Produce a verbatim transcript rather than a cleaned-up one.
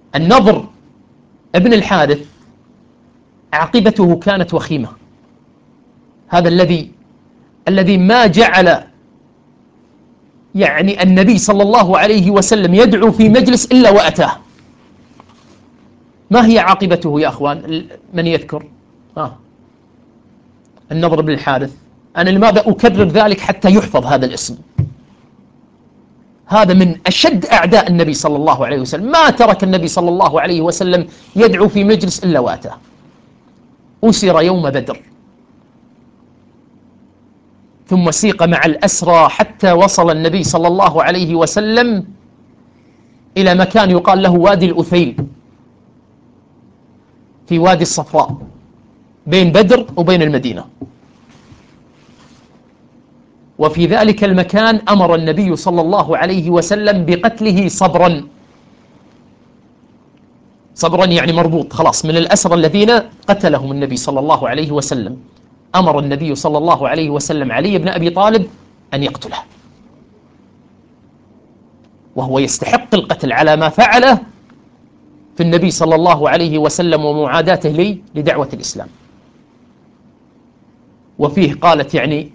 النضر ابن الحارث عاقبته كانت وخيمة. هذا الذي الذي ما جعل يعني النبي صلى الله عليه وسلم يدعو في مجلس إلا وأتاه. ما هي عاقبته يا أخوان؟ من يذكر؟ آه. النضر بن الحارث. أنا لماذا أكرر ذلك؟ حتى يحفظ هذا الاسم. هذا من أشد أعداء النبي صلى الله عليه وسلم. ما ترك النبي صلى الله عليه وسلم يدعو في مجلس إلا وأتاه. أسر يوم بدر، ثم سيق مع الأسرى حتى وصل النبي صلى الله عليه وسلم إلى مكان يقال له وادي الأثيل في وادي الصفراء بين بدر وبين المدينة. وفي ذلك المكان أمر النبي صلى الله عليه وسلم بقتله صبرا. صبرا يعني مربوط خلاص، من الأسرى الذين قتلهم النبي صلى الله عليه وسلم. أمر النبي صلى الله عليه وسلم علي بن أبي طالب أن يقتله، وهو يستحق القتل على ما فعله في النبي صلى الله عليه وسلم ومعاداته لي لدعوة الإسلام. وفيه قالت يعني